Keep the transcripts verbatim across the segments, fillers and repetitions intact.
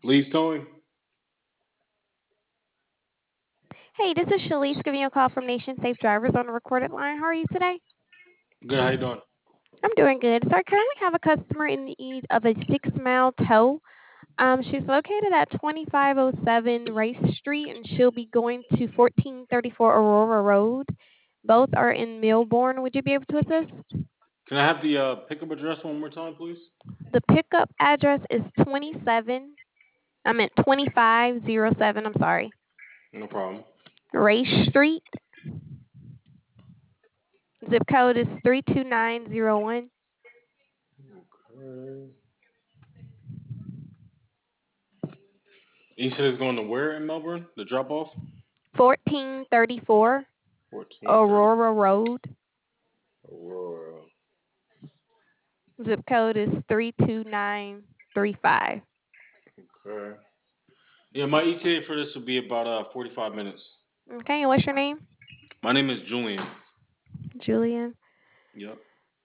Lee's towing. Hey, this is Shalise giving you a call from Nation Safe Drivers on the recorded line. How are you today? Good. How you doing? I'm doing good. So I currently have a customer in need of a six mile tow. Um, she's located at twenty-five oh seven Race Street and she'll be going to fourteen thirty-four Aurora Road. Both are in Milborn. Would you be able to assist? Can I have the uh, pickup address one more time, please? The pickup address is twenty-seven, I meant twenty-five oh seven, I'm sorry, No problem. Race Street. Zip code is three two nine oh one. Okay. You said it's going to where in Melbourne? The drop off? fourteen thirty-four fourteen thirty. Aurora Road. Aurora. Zip code is three two nine three five. Okay. Yeah, my E T A for this will be about uh forty-five minutes. Okay, and what's your name? My name is Julian. Julian. Yep.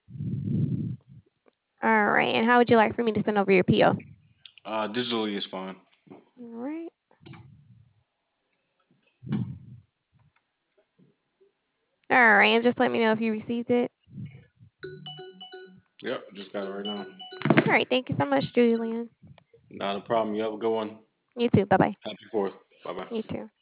All right, and how would you like for me to send over your P O? All Uh, digitally is fine. right. All right, and just let me know if you received it. Yep, just got it right now. All right, thank you so much, Julian. Not a problem. You have a good one. You too. Bye bye. Happy Fourth. Bye bye. You too.